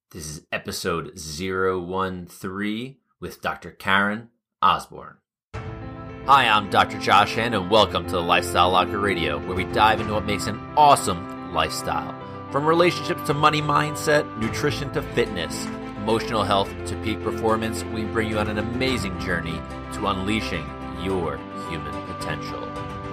This is episode 013 with Dr. Karen Osborne. Hi, I'm Dr. Josh Hand, and welcome to the Lifestyle Locker Radio, where we dive into what makes an awesome lifestyle. From relationships to money mindset, nutrition to fitness, emotional health to peak performance, we bring you on an amazing journey to unleashing your human potential.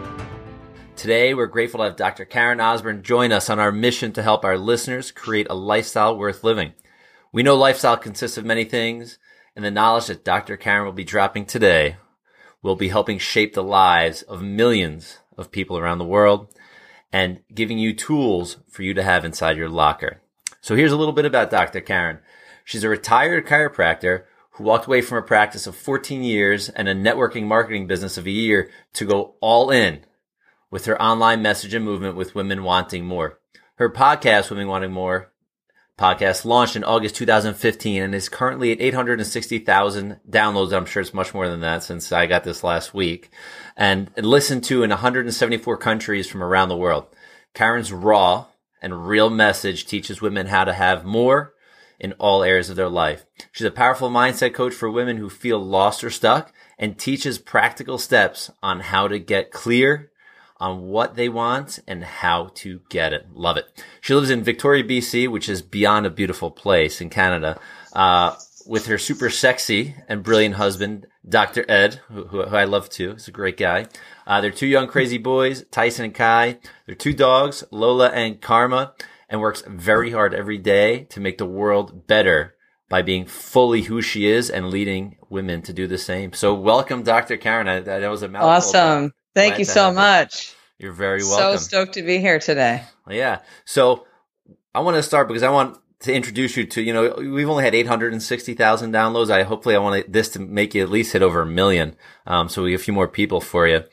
Today, we're grateful to have Dr. Karen Osborne join us on our mission to help our listeners create a lifestyle worth living. We know lifestyle consists of many things, and the knowledge that Dr. Karen will be dropping today will be helping shape the lives of millions of people around the world and giving you tools for you to have inside your locker. So here's a little bit about Dr. Karen. She's a retired chiropractor who walked away from a practice of 14 years and a networking marketing business of a year to go all in with her online message and movement with Women Wanting More. Her podcast, Women Wanting More, podcast launched in August 2015 and is currently at 860,000 downloads. I'm sure it's much more than that since I got this last week, and listened to in 174 countries from around the world. Karen's raw and real message teaches women how to have more in all areas of their life. She's a powerful mindset coach for women who feel lost or stuck and teaches practical steps on how to get clear on what they want and how to get it. Love it. She lives in Victoria, BC, which is beyond a beautiful place in Canada, with her super sexy and brilliant husband, Dr. Ed, who I love too. He's a great guy. Their two young crazy boys, Tyson and Kai. Their two dogs, Lola and Karma, and works very hard every day to make the world better by being fully who she is and leading women to do the same. So welcome, Dr. Karen. That was a mouthful. Awesome. Thank you so much. You're very welcome. So stoked to be here today. Yeah. So I want to start because I want to introduce you to, we've only had 860,000 downloads. Hopefully I want this to make you at least hit over 1 million. So we get a few more people for you.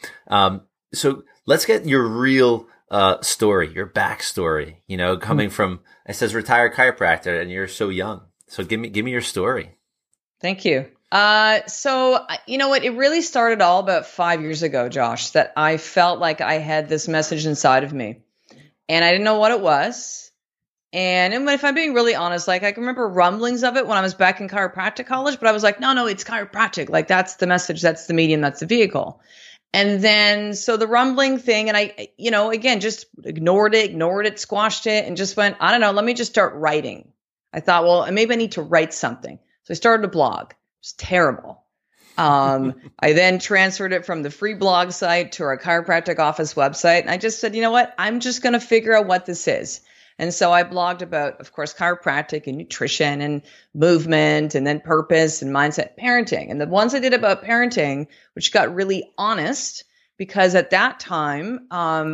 So let's get your real story, your backstory, coming from, it says retired chiropractor and you're so young. So give me your story. Thank you. So you know what? It really started all about 5 years ago, Josh, that I felt like I had this message inside of me and I didn't know what it was. And if I'm being really honest, like I can remember rumblings of it when I was back in chiropractic college, but I was like, no, it's chiropractic. Like that's the message. That's the medium. That's the vehicle. And then, so the rumbling thing, and I, again, just ignored it, squashed it, and just went, I don't know, let me just start writing. I thought, well, maybe I need to write something. So I started a blog. It was terrible. I then transferred it from the free blog site to our chiropractic office website. And I just said, you know what? I'm just going to figure out what this is. And so I blogged about, of course, chiropractic and nutrition and movement and then purpose and mindset, parenting. And the ones I did about parenting, which got really honest, because at that time,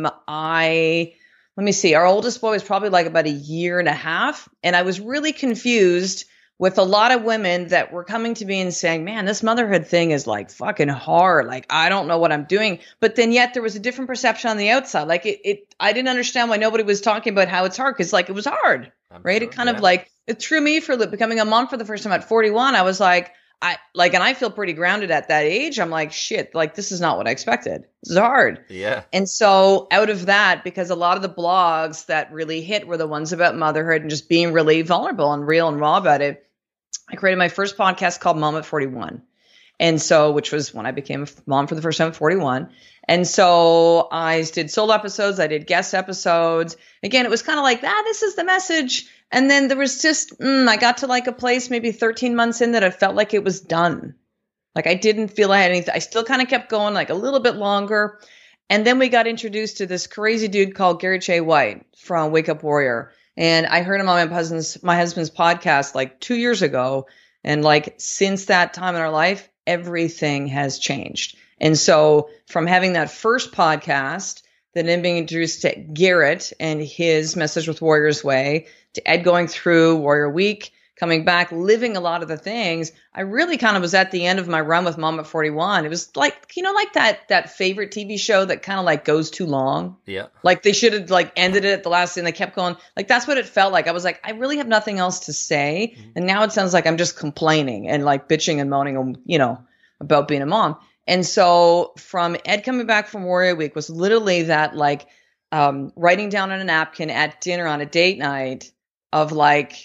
let me see, our oldest boy was probably like about 1.5 years. And I was really confused with a lot of women that were coming to me and saying, man, this motherhood thing is like fucking hard. Like, I don't know what I'm doing. But then yet there was a different perception on the outside. Like I didn't understand why nobody was talking about how it's hard. Cause like, it was hard, right? Sure, it kind of like, it threw me for becoming a mom for the first time at 41. I was like, and I feel pretty grounded at that age. I'm like, shit, like this is not what I expected. This is hard. Yeah. And so out of that, because a lot of the blogs that really hit were the ones about motherhood and just being really vulnerable and real and raw about it, I created my first podcast called Mom at 41. And so, which was when I became a mom for the first time at 41. And so I did solo episodes. I did guest episodes. Again, it was kind of like, this is the message. And then there was just, I got to like a place maybe 13 months in that I felt like it was done. Like I didn't feel I had anything. I still kind of kept going like a little bit longer. And then we got introduced to this crazy dude called Gary J. White from Wake Up Warrior. And I heard him on my husband's podcast like 2 years ago. And like since that time in our life, everything has changed. And so from having that first podcast, then being introduced to Garrett and his message with Warrior's Way, to Ed going through Warrior Week, coming back, living a lot of the things, I really kind of was at the end of my run with Mom at 41. It was like, like that favorite TV show that kind of like goes too long. Yeah. Like they should have like ended it at the last and they kept going. Like that's what it felt like. I was like, I really have nothing else to say. Mm-hmm. And now it sounds like I'm just complaining and like bitching and moaning, about being a mom. And so from Ed coming back from Warrior Week was literally that like writing down on a napkin at dinner on a date night of like,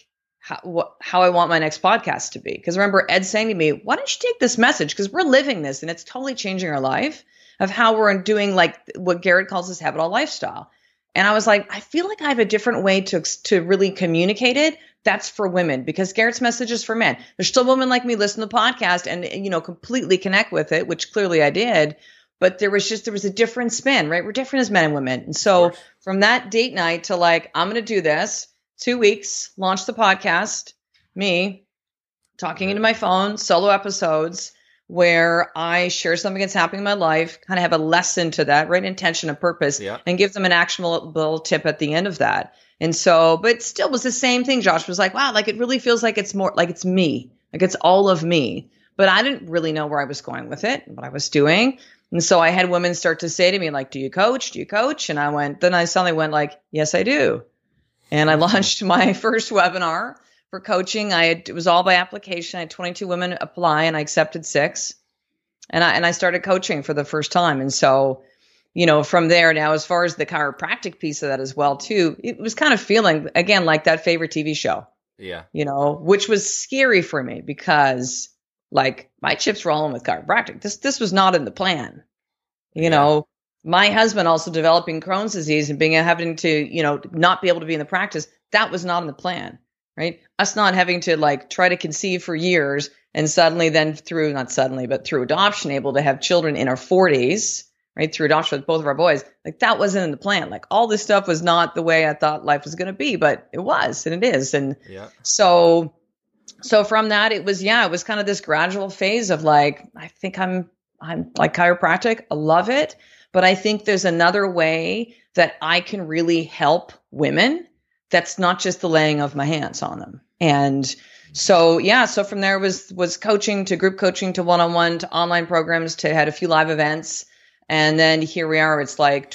how I want my next podcast to be. Because remember Ed saying to me, why don't you take this message? Because we're living this and it's totally changing our life of how we're doing like what Garrett calls his have it all lifestyle. And I was like, I feel like I have a different way to really communicate it. That's for women because Garrett's message is for men. There's still women like me listen to the podcast and, you know, completely connect with it, which clearly I did. But there was a different spin, right? We're different as men and women. And so from that date night to like, I'm going to do this, 2 weeks, launch the podcast, me talking into my phone, solo episodes where I share something that's happening in my life, kind of have a lesson to that, right? Intention and purpose, and give them an actionable tip at the end of that. And so, but still was the same thing. Josh was like, wow, like it really feels like it's more like it's me, like it's all of me. But I didn't really know where I was going with it, what I was doing. And so I had women start to say to me, like, do you coach? Do you coach? And I suddenly went like, yes, I do. And I launched my first webinar for coaching. It was all by application. I had 22 women apply and I accepted 6. And I started coaching for the first time. And so, you know, from there now, as far as the chiropractic piece of that as well, too, it was kind of feeling again, like that favorite TV show. Yeah. You know, which was scary for me because like my chips were all in with chiropractic. This was not in the plan. You know, my husband also developing Crohn's disease and having to, you know, not be able to be in the practice. That was not in the plan, right? Us not having to like try to conceive for years and suddenly then through adoption, able to have children in our 40s, right? Through adoption with both of our boys. Like that wasn't in the plan. Like all this stuff was not the way I thought life was going to be, but it was, and it is. And so from that, it was kind of this gradual phase of like, I think I'm like chiropractic. I love it. But I think there's another way that I can really help women. That's not just the laying of my hands on them. And so from there was coaching to group coaching to one-on-one to online programs to had a few live events. And then here we are. It's like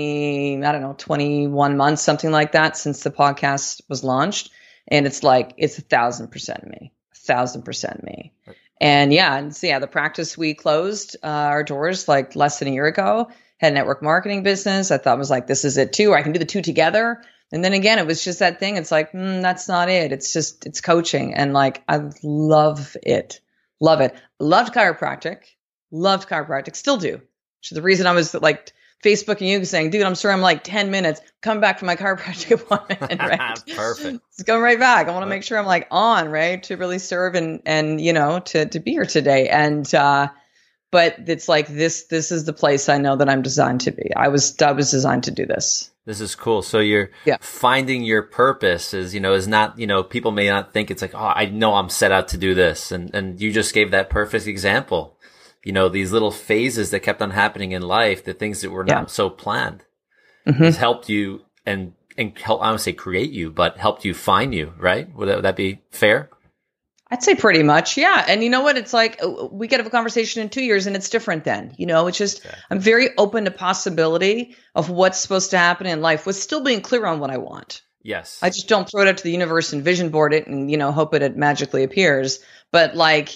21 months, something like that since the podcast was launched. And it's like, it's 1,000% me, 1,000% me. And the practice, we closed our doors like less than a year ago, had a network marketing business. I thought it was like, this is it too, or I can do the two together. And then again, it was just that thing. It's like, that's not it. It's coaching. And like, I love it. Love it. Loved chiropractic, still do. Which is the reason I was like Facebooking you saying, dude, I'm sorry, I'm like 10 minutes, come back from my chiropractic appointment, right? Perfect. It's going right back. I want to make sure I'm like on, right? To really serve and you know, to be here today. And, but it's like, this is the place I know that I'm designed to be. I was designed to do this. This is cool. So you're finding your purpose is not, people may not think it's like, oh, I know I'm set out to do this. And you just gave that perfect example. These little phases that kept on happening in life, the things that were not so planned, has helped you and help, I would say create you, but helped you find you, right? Would that be fair? I'd say pretty much. Yeah. And you know what? It's like, we could have a conversation in 2 years and it's different then, it's just, I'm very open to possibility of what's supposed to happen in life with still being clear on what I want. Yes. I just don't throw it out to the universe and vision board it and, hope it magically appears. But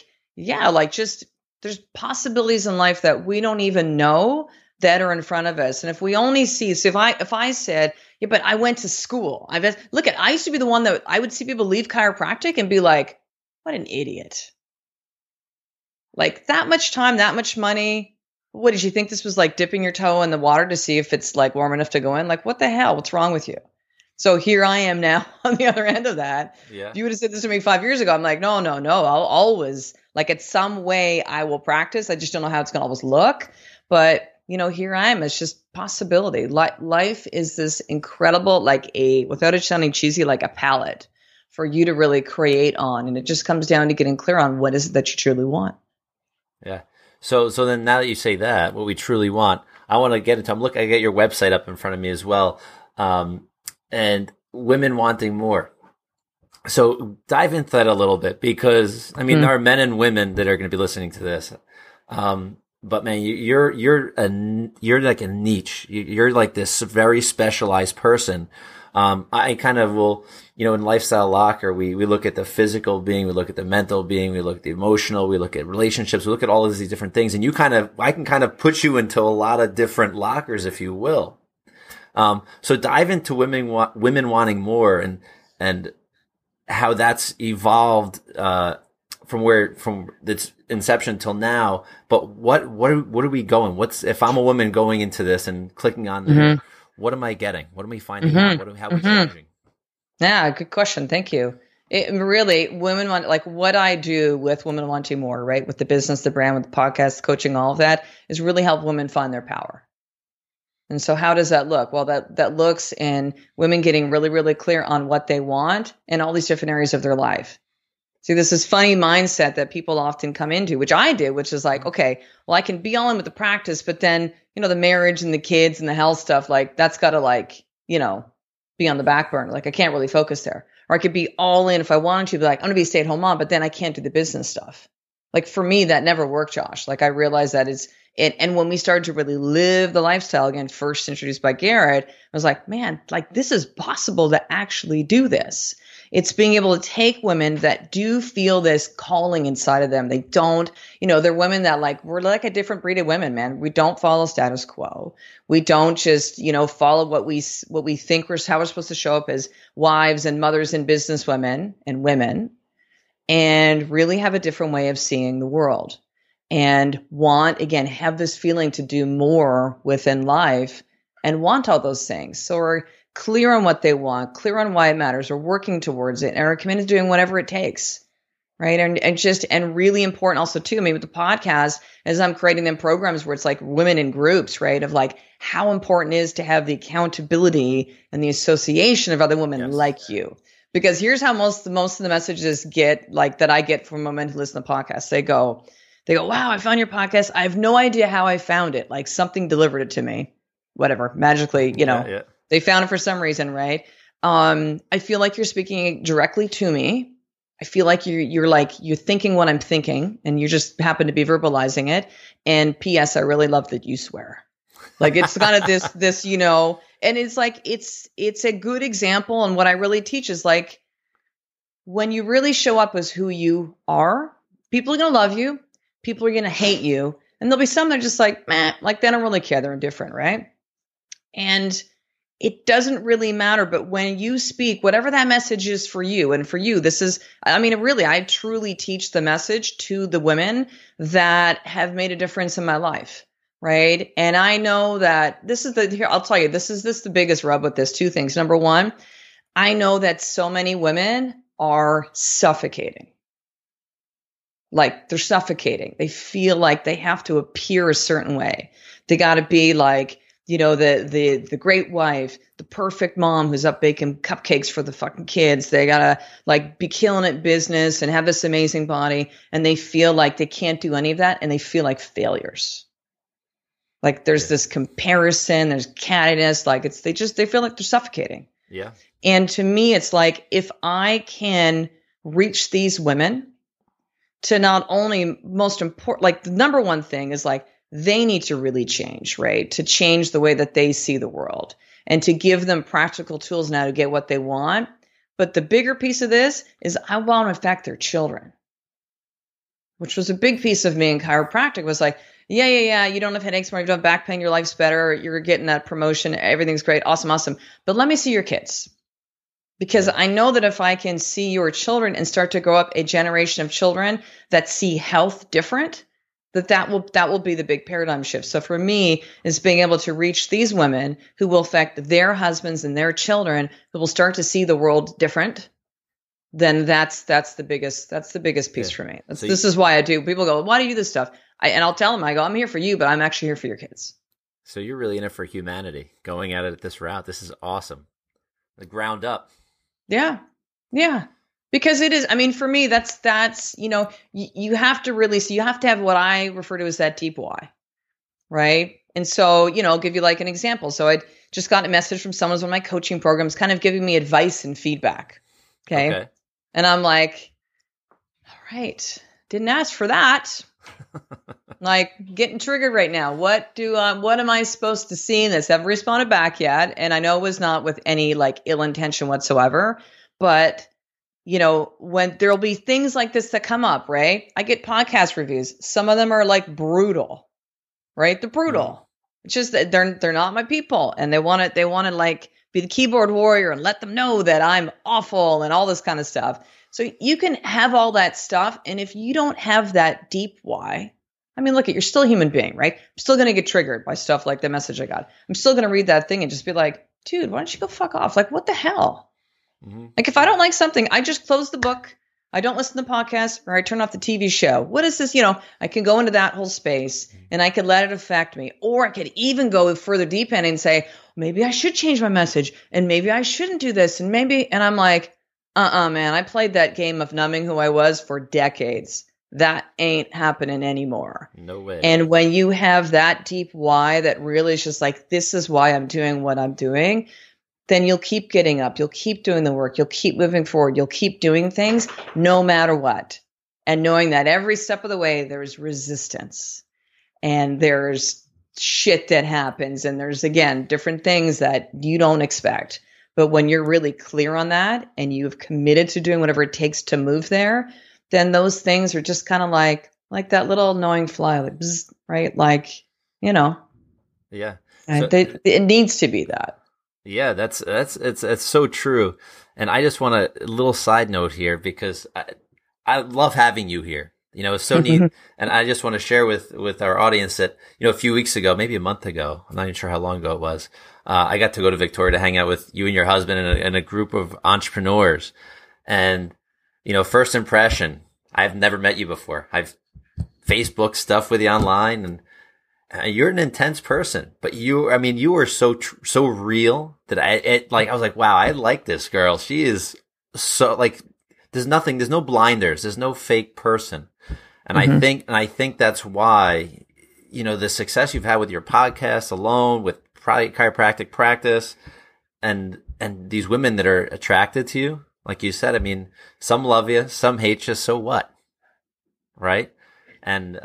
just there's possibilities in life that we don't even know that are in front of us. And if we only see, so if I said, yeah, but I went to school, I used to be the one that I would see people leave chiropractic and be like, what an idiot. Like that much time, that much money. What did you think this was like dipping your toe in the water to see if it's like warm enough to go in? Like, what the hell? What's wrong with you? So here I am now on the other end of that. Yeah. If you would have said this to me 5 years ago, I'm like, no. I'll always, like, it's some way I will practice. I just don't know how it's going to always look. But, here I am. It's just possibility. Life is this incredible, without it sounding cheesy, like a palette for you to really create on. And it just comes down to getting clear on what is it that you truly want. Yeah. So then now that you say that, what we truly want, I want to get into, I get your website up in front of me as well. And women wanting more. So dive into that a little bit because, there are men and women that are going to be listening to this. But man, you're like a niche. You're like this very specialized person. I kind of will, in Lifestyle Locker, we look at the physical being, we look at the mental being, we look at the emotional, we look at relationships, we look at all of these different things. And I can kind of put you into a lot of different lockers, if you will. So dive into women wanting more and how that's evolved from its inception till now. But what are we going? If I'm a woman going into this and clicking on there, what am I getting? What am I finding out? How are we changing? Yeah, good question. Thank you. It really, women want, like what I do with Women Wanting More, right? With the business, the brand, with the podcast, coaching, all of that is really help women find their power. And so how does that look? Well, that looks in women getting really, really clear on what they want in all these different areas of their life. See, this is funny mindset that people often come into, which I do, which is like, okay, well, I can be all in with the practice, but then, the marriage and the kids and the health stuff, like that's got to be on the back burner. Like I can't really focus there. Or I could be all in if I wanted to, be like, I'm going to be a stay-at-home mom, but then I can't do the business stuff. Like for me, that never worked, Josh. Like I realized that and when we started to really live the lifestyle again, first introduced by Garrett, I was like, man, like this is possible to actually do this. It's being able to take women that do feel this calling inside of them. They don't, they're women that we're like a different breed of women, man. We don't follow status quo. We don't just, follow what we think how we're supposed to show up as wives and mothers and business women and women, and really have a different way of seeing the world and have this feeling to do more within life and want all those things. So we're clear on what they want, clear on why it matters, or working towards it, and are committed to doing whatever it takes, right? And really important also too, with the podcast, as I'm creating them programs where it's like women in groups, right? Of like how important it is to have the accountability and the association of other women like you. Because here's how most of the messages that I get from women who listen to podcasts. They go, wow, I found your podcast. I have no idea how I found it. Like something delivered it to me, whatever, magically, They found it for some reason, right? I feel like you're speaking directly to me. I feel like you're thinking what I'm thinking, and you just happen to be verbalizing it. And P.S. I really love that you swear. Like it's kind of this, and it's like it's a good example. And what I really teach is like when you really show up as who you are, people are gonna love you, people are gonna hate you, and there'll be some that are just like, meh, like they don't really care, they're indifferent, right? And it doesn't really matter. But when you speak, whatever that message is for you, and for you, this is, I truly teach the message to the women that have made a difference in my life. Right. And I know that I'll tell you, this is the biggest rub with this. Two things. Number one, I know that so many women are suffocating. Like they're suffocating. They feel like they have to appear a certain way. They got to be like, the great wife, the perfect mom who's up baking cupcakes for the fucking kids. They gotta be killing it business and have this amazing body. And they feel like they can't do any of that. And they feel like failures. Like there's this comparison, there's cattiness. They feel like they're suffocating. Yeah. And to me, it's like, if I can reach these women to not only most important, the number one thing is they need to really change, right? To change the way that they see the world and to give them practical tools now to get what they want. But the bigger piece of this is I want to affect their children, which was a big piece of me in chiropractic. Was like, yeah. You don't have headaches more. You don't have back pain. Your life's better. You're getting that promotion. Everything's great. Awesome. But let me see your kids. Because I know that if I can see your children and start to grow up a generation of children that see health different, that will be the big paradigm shift. So for me, is being able to reach these women who will affect their husbands and their children, who will start to see the world different. Then that's the biggest piece for me. This is why I do. People go, why do you do this stuff? And I'll tell them, I go, I'm here for you, but I'm actually here for your kids. So you're really in it for humanity, going at it this route. This is awesome. The ground up. Yeah. Because it is, for me, that's, you have to really, so you have to have what I refer to as that deep why, right? And so, I'll give you an example. So I just got a message from someone who's on my coaching programs, kind of giving me advice and feedback. Okay. And I'm like, all right, didn't ask for that. Getting triggered right now. What am I supposed to see in this? Haven't responded back yet. And I know it was not with any ill intention whatsoever, but when there'll be things like this that come up, right? I get podcast reviews. Some of them are brutal, right? They're brutal. It's just that they're not my people, and they want to be the keyboard warrior and let them know that I'm awful and all this kind of stuff. So you can have all that stuff. And if you don't have that deep why, I mean, look, you're still a human being, right? I'm still going to get triggered by stuff like the message I got. I'm still going to read that thing and just be like, dude, why don't you go fuck off? Like, what the hell? Mm-hmm. Like, if I don't like something, I just close the book. I don't listen to the podcast, or I turn off the TV show. What is this? I can go into that whole space and I could let it affect me. Or I could even go further deep in and say, maybe I should change my message and maybe I shouldn't do this. And I'm like, man, I played that game of numbing who I was for decades. That ain't happening anymore. No way. And when you have that deep why that really is just like, this is why I'm doing what I'm doing, then you'll keep getting up. You'll keep doing the work. You'll keep moving forward. You'll keep doing things no matter what. And knowing that every step of the way, there's resistance and there's shit that happens. And there's, again, different things that you don't expect. But when you're really clear on that and you've committed to doing whatever it takes to move there, then those things are just kind of like that little annoying fly, like, bzz, right? Like, Yeah. So, it needs to be that. Yeah, it's so true. And I just want a little side note here because I love having you here. It's so neat. And I just want to share with our audience that, a few weeks ago, maybe a month ago, I'm not even sure how long ago it was. I got to go to Victoria to hang out with you and your husband and a group of entrepreneurs. And, first impression, I've never met you before. I've Facebook stuff with you online, and you're an intense person, but you were so real that I was like, wow, I like this girl. She is so like, there's no blinders. There's no fake person. And I think that's why, the success you've had with your podcast alone, with chiropractic practice and these women that are attracted to you, like you said, some love you, some hate you. So what? Right. And,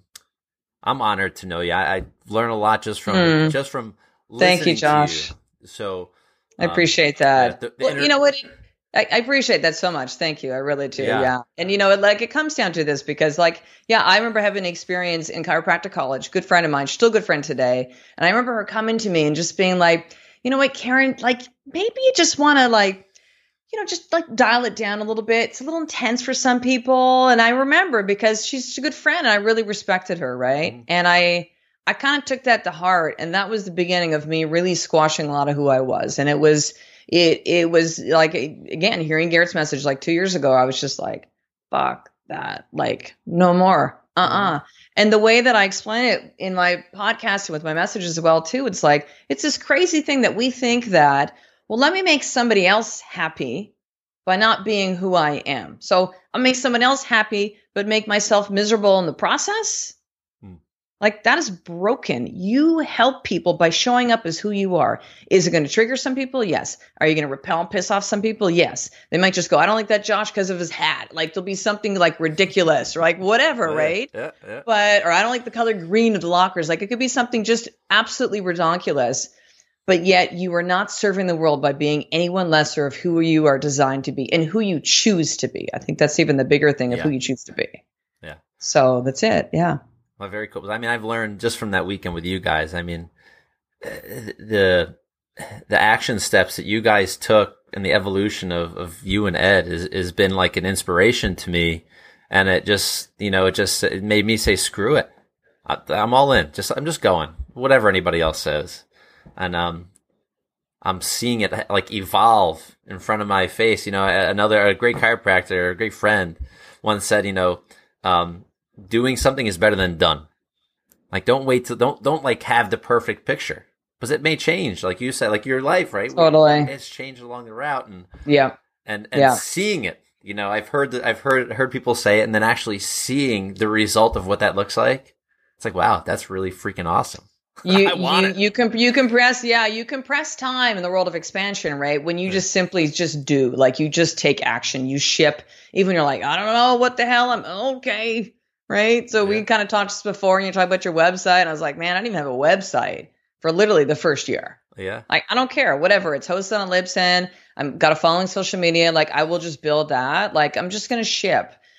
I'm honored to know you. I learn a lot just from listening. Thank you, Josh. To you. So I appreciate that. You know what? I appreciate that so much. Thank you. I really do. Yeah. And it comes down to this because I remember having an experience in chiropractic college, good friend of mine, still good friend today. And I remember her coming to me and just being like, you know what, Karen, maybe you just want to just dial it down a little bit. It's a little intense for some people. And I remember because she's a good friend and I really respected her. Right. Mm-hmm. And I kind of took that to heart. And that was the beginning of me really squashing a lot of who I was. And it was like, again, hearing Garrett's message 2 years ago, I was just like, fuck that. No more. Mm-hmm. And the way that I explain it in my podcast and with my messages as well, too, it's it's this crazy thing that we think that, well, let me make somebody else happy by not being who I am. So I'll make someone else happy, but make myself miserable in the process. That is broken. You help people by showing up as who you are. Is it going to trigger some people? Yes. Are you going to repel and piss off some people? Yes. They might just go, I don't like that Josh because of his hat. There'll be something ridiculous or whatever, right? Yeah. Or I don't like the color green of the lockers. It could be something just absolutely ridiculous. But yet you are not serving the world by being anyone lesser of who you are designed to be and who you choose to be. I think that's even the bigger thing of who you choose to be. Yeah. So that's it. Yeah. Well, very cool. I've learned just from that weekend with you guys. The action steps that you guys took and the evolution of you and Ed has been like an inspiration to me. And it just, it made me say, screw it. I'm all in. I'm just going, whatever anybody else says. And, I'm seeing it evolve in front of my face. A great chiropractor, a great friend once said, doing something is better than done. Don't wait don't have the perfect picture because it may change. Like you said, your life, right? Totally. It's changed along the route and and seeing it, I've heard people say it and then actually seeing the result of what that looks like. It's wow, that's really freaking awesome. You compress time in the world of expansion, right? When you just simply just do, you just take action, you ship, even you're I don't know what the hell, I'm okay. Right. So we kind of talked just before and you talked about your website. And I was like, man, I didn't even have a website for literally the first year. Yeah. I don't care, whatever. It's hosted on Libsyn. I've got a following social media. I will just build that. I'm just going to ship.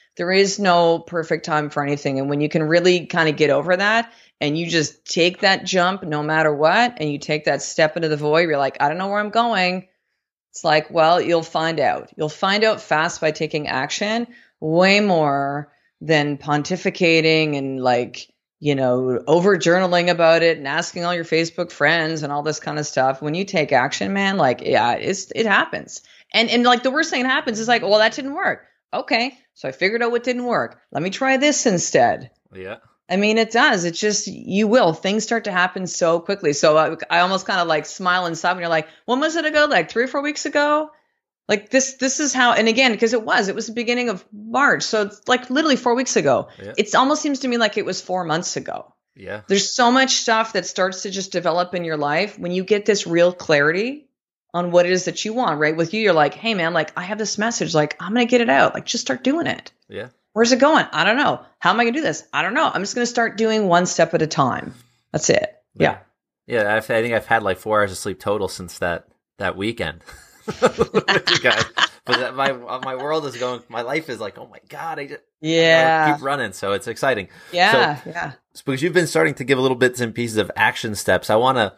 There is no perfect time for anything. And when you can really kind of get over that and you just take that jump no matter what, and you take that step into the void, you're like, I don't know where I'm going. It's like, well, you'll find out. You'll find out fast by taking action, way more than pontificating and like, over journaling about it and asking all your Facebook friends and all this kind of stuff. When you take action, man, like, yeah, it happens. And like the worst thing that happens is like, well, that didn't work. Okay. So I figured out what didn't work. Let me try this instead. Yeah. I mean, it does. It's just, you will. Things start to happen so quickly. So I almost kind of like smile inside when you're like, when was it ago? Like 3 or 4 weeks ago? Like this is how, and again, because it was the beginning of March. So it's like literally 4 weeks ago. Yeah. It almost seems to me like it was 4 months ago. Yeah. There's so much stuff that starts to just develop in your life when you get this real clarity on what it is that you want, right? With you, you're like, hey man, like I have this message, like I'm going to get it out. Like just start doing it. Yeah. Where's it going? I don't know. How am I going to do this? I don't know. I'm just going to start doing one step at a time. That's it. Yeah. Yeah. I think I've had like 4 hours of sleep total since that weekend. With you guys. But my world is going, my life is like, oh my God, I keep running. So it's exciting. Yeah. So because you've been starting to give little bits and pieces of action steps, I want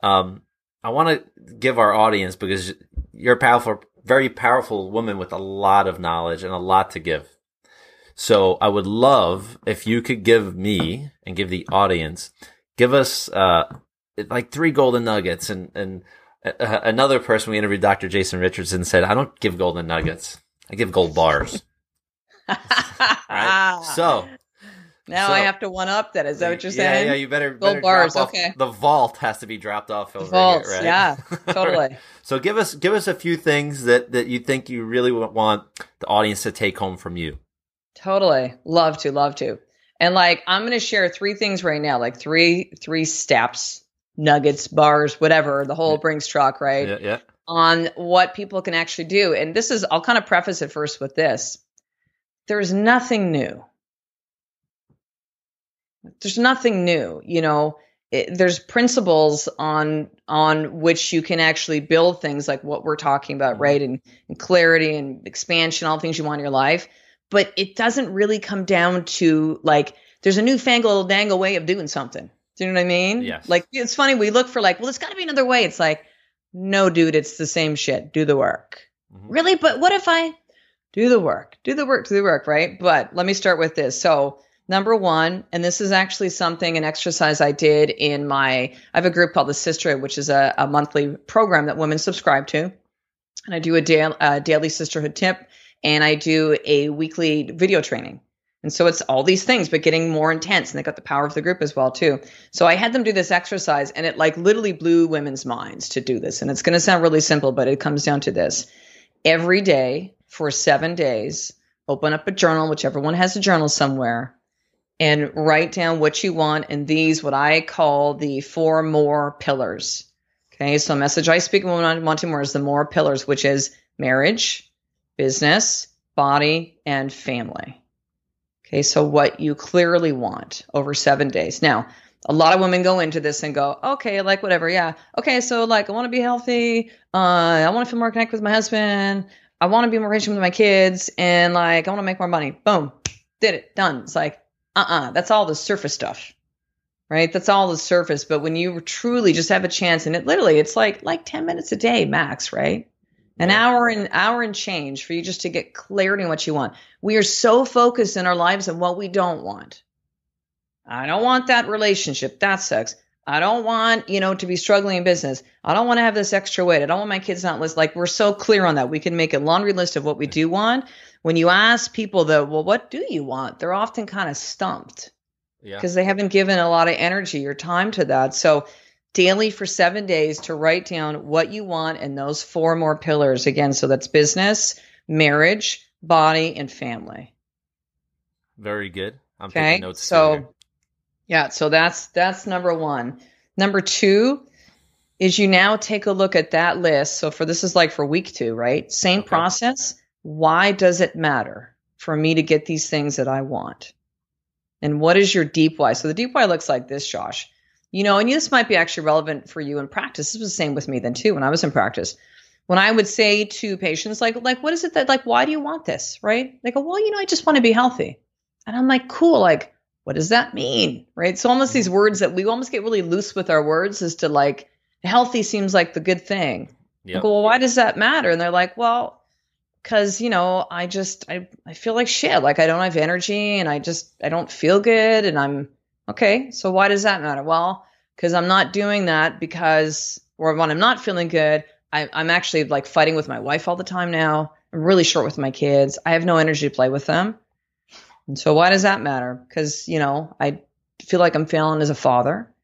to give our audience, because you're a powerful, very powerful woman with a lot of knowledge and a lot to give. So I would love if you could give me and give the audience, give us like 3 golden nuggets. And another person we interviewed, Dr. Jason Richardson, said, I don't give golden nuggets. I give gold bars. Right? So I have to one up that. Is that what you're saying? Yeah, you better gold bars. Drop okay. Off. The vault has to be dropped off over vaults, here, right? Yeah, totally. Right. So give us a few things that you think you really want the audience to take home from you. Totally. Love to. And like, I'm going to share 3 things right now, like three steps, nuggets, bars, whatever, the whole Brinks truck, right? Yeah. On what people can actually do. And this is, I'll kind of preface it first with this. There's nothing new. There's nothing new, there's principles on which you can actually build things like what we're talking about, right? And clarity and expansion, all the things you want in your life. But it doesn't really come down to like, there's a newfangled dangle way of doing something. Do you know what I mean? Yes. Like, it's funny. We look for like, well, it's got to be another way. It's like, no, dude, it's the same shit. Do the work. Mm-hmm. Really? But what if I do the work, right? But let me start with this. So number 1, and this is actually an exercise I did I have a group called the Sisterhood, which is a monthly program that women subscribe to. And I do a daily sisterhood tip. And I do a weekly video training. And so it's all these things, but getting more intense. And they got the power of the group as well, too. So I had them do this exercise, and it like literally blew women's minds to do this. And it's going to sound really simple, but it comes down to this. Every day for 7 days, open up a journal, whichever one has a journal somewhere, and write down what you want. And these, what I call the 4 more pillars. Okay. So a message I speak when I want to more is the more pillars, which is marriage, business, body, and family. Okay, so what you clearly want over 7 days. Now, a lot of women go into this and go, okay, like whatever, yeah. Okay, so like I want to be healthy. I want to feel more connected with my husband. I want to be more patient with my kids. And like I want to make more money. Boom, did it, done. It's like, that's all the surface stuff, right? That's all the surface. But when you truly just have a chance, and it's like 10 minutes a day max, right? An hour and change for you just to get clarity on what you want. We are so focused in our lives on what we don't want. I don't want that relationship. That sucks. I don't want, to be struggling in business. I don't want to have this extra weight. I don't want my kids not list. Like, we're so clear on that. We can make a laundry list of what we do want. When you ask people though, well, what do you want? They're often kind of stumped because they haven't given a lot of energy or time to that. So daily for 7 days to write down what you want and those 4 more pillars again. So that's business, marriage, body, and family. Very good. I'm taking notes. So that's number 1. Number 2 is you now take a look at that list. So this is like for week 2, right? Same process. Why does it matter for me to get these things that I want? And what is your deep why? So the deep why looks like this, Josh. And this might be actually relevant for you in practice. This was the same with me then too when I was in practice. when I would say to patients, like, what is it that, like, why do you want this? Right? They go, well, I just want to be healthy. And I'm like, cool. Like, what does that mean? Right. So almost these words that we almost get really loose with our words as to like, healthy seems like the good thing. Yep. I go, well, why does that matter? And they're like, well, because, I feel like shit. Like I don't have energy and I don't feel good. And I'm okay. So why does that matter? Well, because I'm not doing that or when I'm not feeling good, I'm actually like fighting with my wife all the time now. I'm really short with my kids. I have no energy to play with them. And so why does that matter? Because, I feel like I'm failing as a father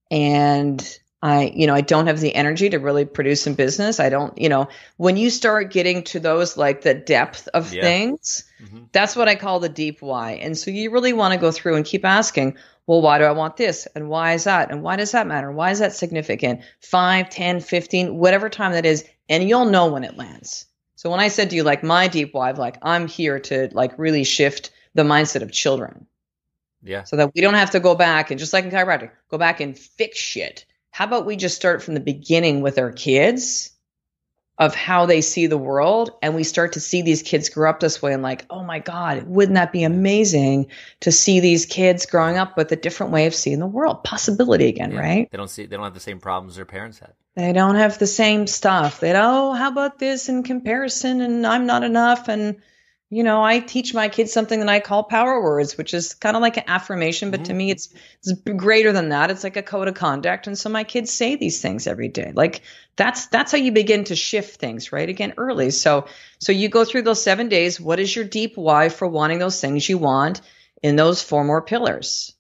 and I don't have the energy to really produce in business. I don't, when you start getting to those, like the depth of things, that's what I call the deep why. And so you really want to go through and keep asking, well, why do I want this? And why is that? And why does that matter? Why is that significant? 5, 10, 15, whatever time that is. And you'll know when it lands. So when I said to you, like my deep why, like I'm here to like really shift the mindset of children. Yeah. So that we don't have to go back and just like in chiropractic, go back and fix shit. How about we just start from the beginning with our kids of how they see the world, and we start to see these kids grow up this way and like, oh my God, wouldn't that be amazing to see these kids growing up with a different way of seeing the world? Possibility again, right? They don't have the same problems their parents had. They don't have the same stuff. How about this in comparison and I'm not enough and I teach my kids something that I call power words, which is kind of like an affirmation, but to me, it's greater than that. It's like a code of conduct. And so my kids say these things every day. Like that's how you begin to shift things, right? Again, early. So you go through those 7 days. What is your deep why for wanting those things you want in those 4 more pillars?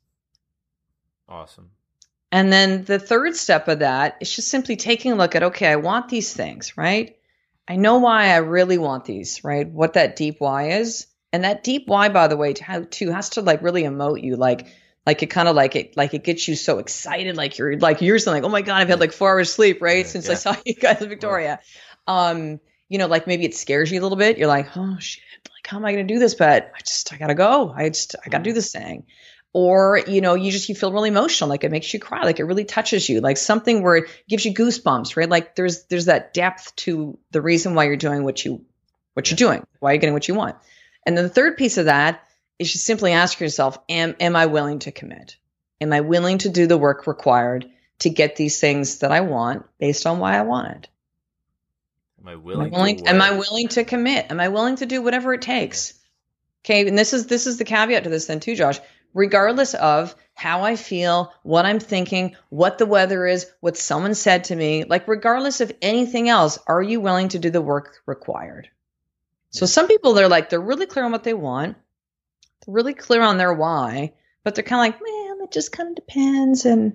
Awesome. And then the third step of that is just simply taking a look at, okay, I want these things, right? I know why I really want these, right? What that deep why is. And that deep why, by the way, has to like really emote you. Like it kind of like it gets you so excited. Like you're saying like, oh my God, I've had like 4 hours sleep, right? Since I saw you guys in Victoria. Like maybe it scares you a little bit. You're like, oh shit, like how am I going to do this? But I gotta go. I got to do this thing. Or, you feel really emotional, like it makes you cry, like it really touches you, like something where it gives you goosebumps, right? Like there's that depth to the reason why you're doing what you're doing, why you're getting what you want. And then the third piece of that is just simply ask yourself, am I willing to commit? Am I willing to do the work required to get these things that I want based on why I want it? Am I willing to commit? Am I willing to do whatever it takes? Okay. And this is the caveat to this then too, Josh. Regardless of how I feel, what I'm thinking, what the weather is, what someone said to me, like regardless of anything else, are you willing to do the work required? So some people, they're really clear on what they want. They're really clear on their why, but they're kind of like, man, it just kind of depends. And,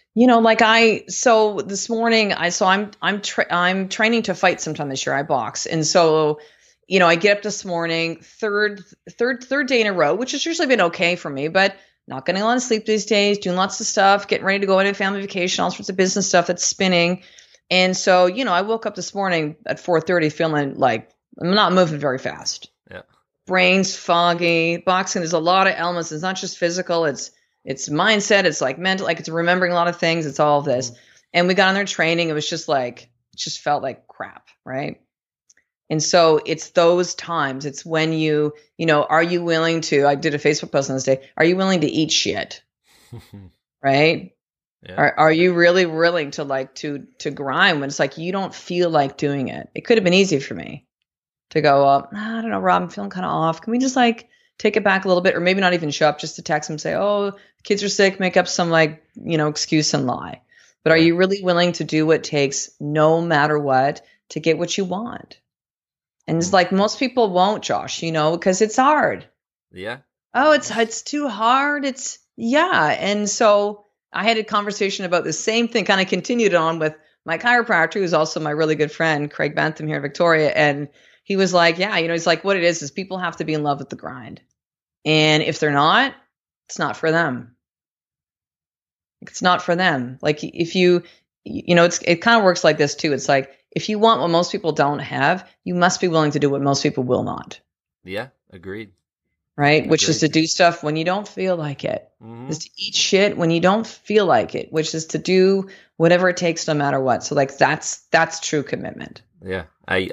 so this morning, I'm training to fight sometime this year. I box. And so, I get up this morning, third day in a row, which has usually been okay for me, but not getting a lot of sleep these days, doing lots of stuff, getting ready to go on a family vacation, all sorts of business stuff that's spinning. And so, I woke up this morning at 4:30 feeling like I'm not moving very fast. Yeah. Brain's foggy. Boxing, there's a lot of elements. It's not just physical. It's mindset. It's like mental, like it's remembering a lot of things. It's all of this. And we got on there training. It was just like, it just felt like crap. Right. And so it's those times. It's when are you willing to, I did a Facebook post on this day. Are you willing to eat shit? Right. Yeah. Are you really willing to to grind when it's like, you don't feel like doing it? It could have been easy for me to go up. I don't know, Rob, I'm feeling kind of off. Can we just take it back a little bit, or maybe not even show up, just to text them and say, oh, kids are sick, make up some excuse and lie. But are you really willing to do what it takes no matter what to get what you want? And it's like most people won't, Josh, because it's hard. Yeah. Oh, it's too hard. And so I had a conversation about the same thing, kind of continued on with my chiropractor, who's also my really good friend, Craig Bentham here in Victoria. And he was like, yeah, he's like, what it is people have to be in love with the grind. And if they're not, it's not for them. It's not for them. Like if it kind of works like this too. It's like, if you want what most people don't have, you must be willing to do what most people will not. Yeah, agreed. Right? Which is to do stuff when you don't feel like it. Mm-hmm. Is to eat shit when you don't feel like it, which is to do whatever it takes no matter what. So that's true commitment. Yeah.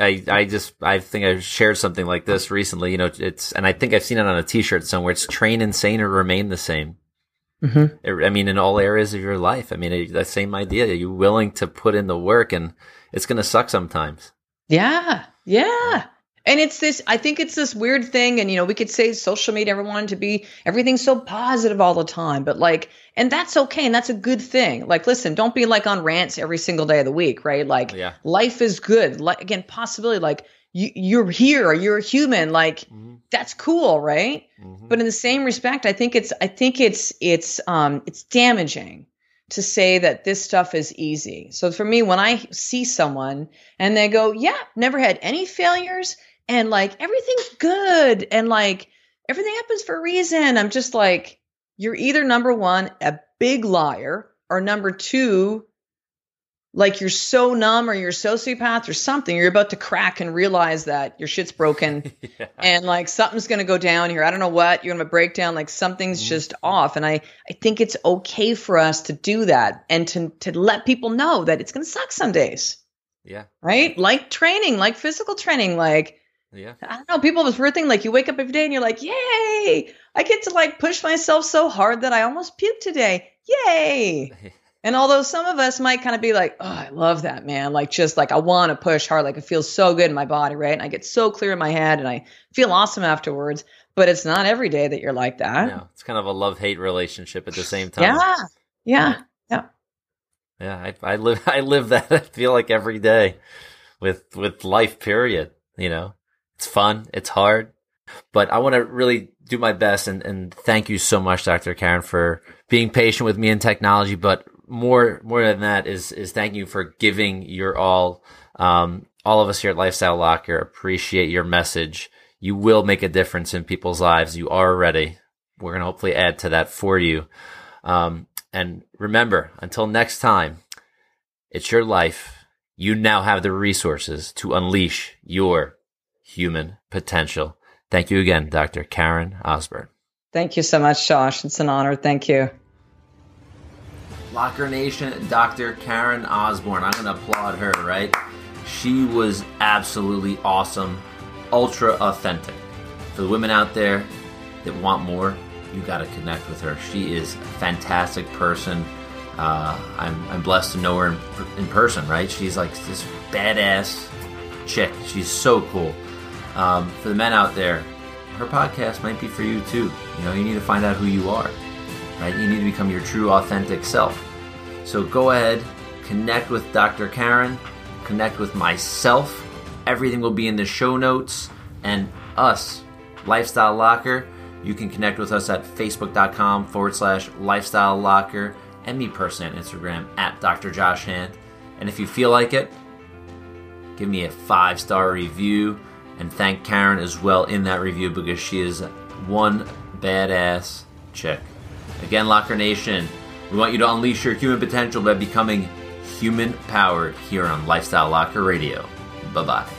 I think I shared something like this recently, and I think I've seen it on a t-shirt somewhere. It's train insane or remain the same. Mm-hmm. I mean, in all areas of your life. I mean, that same idea. Are you willing to put in the work, and it's going to suck sometimes. Yeah. Yeah. And I think it's this weird thing. And, we could say social media, everyone to be everything's so positive all the time, but and that's okay. And that's a good thing. Listen, don't be on rants every single day of the week, right? Life is good. Again, possibility, you're here, you're a human, that's cool. Right. Mm-hmm. But in the same respect, I think it's damaging to say that this stuff is easy. So for me, when I see someone and they go, yeah, never had any failures, and everything's good, and everything happens for a reason, I'm just you're either number one, a big liar, or number two, you're so numb or you're a sociopath or something. You're about to crack and realize that your shit's broken yeah. And something's going to go down here. I don't know what. You're going to have a breakdown. Something's just off. And I think it's okay for us to do that and to let people know that it's going to suck some days. Yeah. Right? Like training, like physical training, yeah. I don't know. People have this weird thing, you wake up every day and you're yay, I get to push myself so hard that I almost puked today. Yay. And although some of us might kind of be oh, I love that, man. I want to push hard. It feels so good in my body, right? And I get so clear in my head and I feel awesome afterwards. But it's not every day that you're like that. No, it's kind of a love-hate relationship at the same time. Yeah. Yeah, I live that. I feel every day with life, period. It's fun. It's hard. But I want to really do my best and thank you so much, Dr. Karen, for being patient with me in technology. But more than that is thank you for giving your all. All of us here at Lifestyle Locker appreciate your message. You will make a difference in people's lives. You are already. We're going to hopefully add to that for you. And remember, until next time, it's your life. You now have the resources to unleash your human potential. Thank you again, Dr. Karen Osborne. Thank you so much, Josh. It's an honor. Thank you. Locker Nation, Dr. Karen Osborne. I'm going to applaud her, right? She was absolutely awesome, ultra authentic. For the women out there that want more, you got to connect with her. She is a fantastic person. I'm blessed to know her in person, right? She's this badass chick. She's so cool. For the men out there, her podcast might be for you too. You need to find out who you are, right? You need to become your true, authentic self. So go ahead, connect with Dr. Karen, connect with myself. Everything will be in the show notes. And us, Lifestyle Locker, you can connect with us at facebook.com/Lifestyle Locker, and me personally on Instagram at Dr. Josh Hand. And if you feel like it, give me a 5-star review. And thank Karen as well in that review because she is one badass chick. Again, Locker Nation, we want you to unleash your human potential by becoming human-powered here on Lifestyle Locker Radio. Bye-bye.